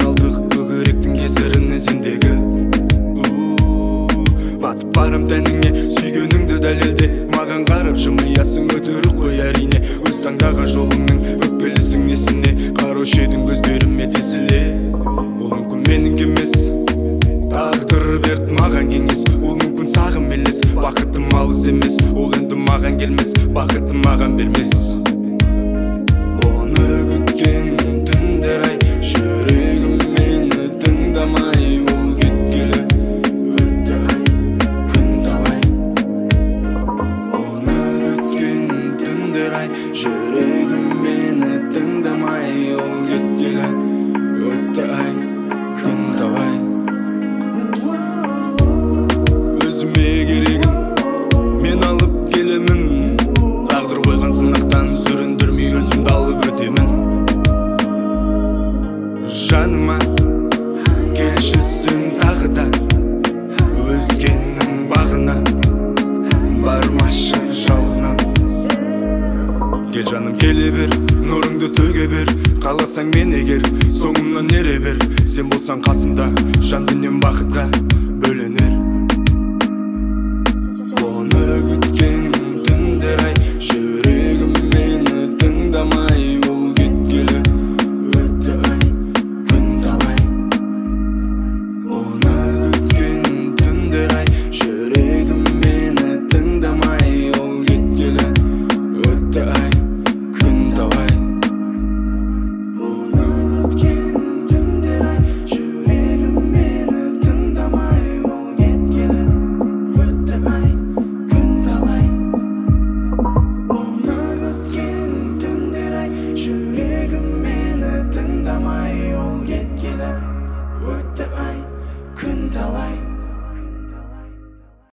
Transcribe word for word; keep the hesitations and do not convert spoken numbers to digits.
кыйналдык көкүректин кесірінен сендегі. Батып барам тәніңе, сүйгеніңді дәлелде. Маған қарап жымиясың өтірік қой әрине. Өз таңдаған жолыңның өкпелісің несіне. Қараушы едің көздеріме тесіле. Ол мүмкін менің емес, тағдыр берді маған кеңес. Ол мүмкін сағым елес, бақытым алыс емес. Ол енді маған келмес, бақытым маған бермес. Оны күткен түндер ай, жүрегім мені тыңдамай. Ол кеткелі өтті ай, күн талай. Оны күткен түндер ай, жүрегім мені тыңдамай. Ол кеткелі өтті ай, күн талай. Өзіме керегім мен алып келемін. Тағдыр қойған сынақтан сүріндірмей өзімді алып өтемін. Жаныма келші сен тағы да, өзгенің бағына бармашы жалынан. Кел жаным келе бер, нұрыңды төге бер. Қаласаң мен егер, соңымнан ере бер. Сен болсаң қасымда, жан дүнием бақытқа бөленер. Оны күткен түндер ай, жүрегім мені тыңдамай. Ол кеткелі өтті ай, күн талай. Оны күткен түндер ай, жүрегім мені тыңдамай. Ол кеткелі өтті ай, күн талай. Оны күткен түндер ай, жүрегім мені тыңдамай. Ол кеткелі өтті ай, күн талай. Оны күткен түндер ай, жүрегім мені тыңдамай. Ол кеткелі